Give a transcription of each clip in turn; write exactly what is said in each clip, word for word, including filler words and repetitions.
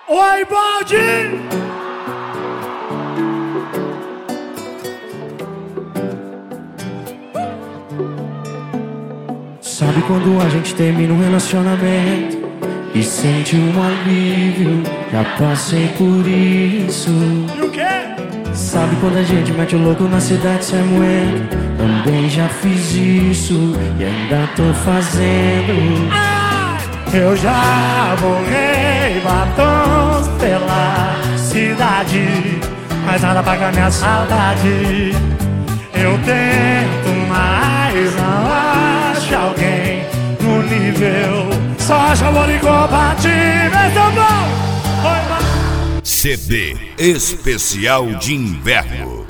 Oi, Baldi! Sabe quando a gente termina um relacionamento e sente um alívio? Já passei por isso. E o quê? Sabe quando a gente mete o louco na cidade sem moeda? Também já fiz isso e ainda tô fazendo. Ai! Eu já borrei batons pela cidade, mas nada paga minha saudade. Eu tento, mas não acho alguém no nível. Só acho amor incompatível. Então bom! Oi, mano. C D Especial de Inverno.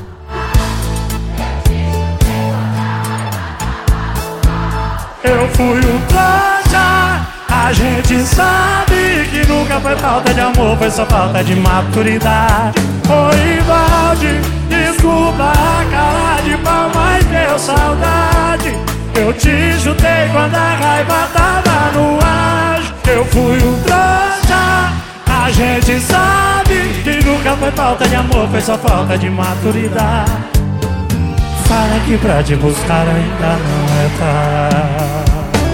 Eu fui um trouxa. A gente sabe que nunca foi falta de amor, foi só falta de maturidade. Oi, Valde, desculpa a cara de pau, mas deu saudade. Eu te chutei quando a raiva tava no ar. Eu fui um trouxa. A gente sabe que nunca foi falta de amor, foi só falta de maturidade. Fala que pra te buscar ainda não é tarde.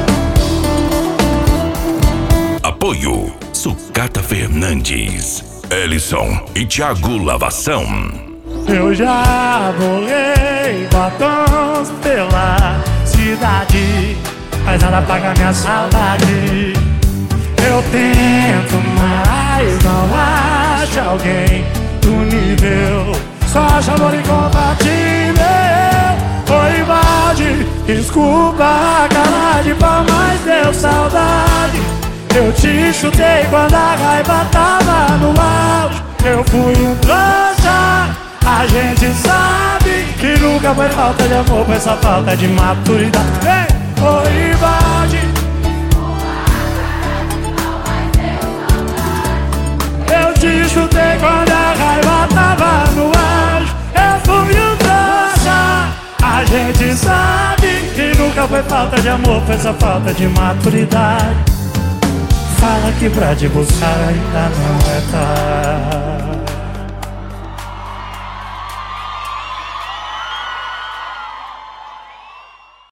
Apoio Sucata Fernandes, Ellison e Thiago Lavação. Eu já borrei batons pela cidade, mas nada paga minha saudade. Eu tento, mas não acho alguém do nível. Só acho amor incompatível. Oi, Valde, desculpa a cara de pau, mas deu saudade. Eu te chutei quando a raiva tava no auge. Eu fui um trouxa. A gente sabe que nunca foi falta de amor, foi só falta de maturidade. Ei, oi, Valde. Eu te chutei quando a raiva tava no auge. Eu fui um trouxa. A gente sabe que nunca foi falta de amor, foi só falta de maturidade. Fala que pra te buscar ainda não é tarde.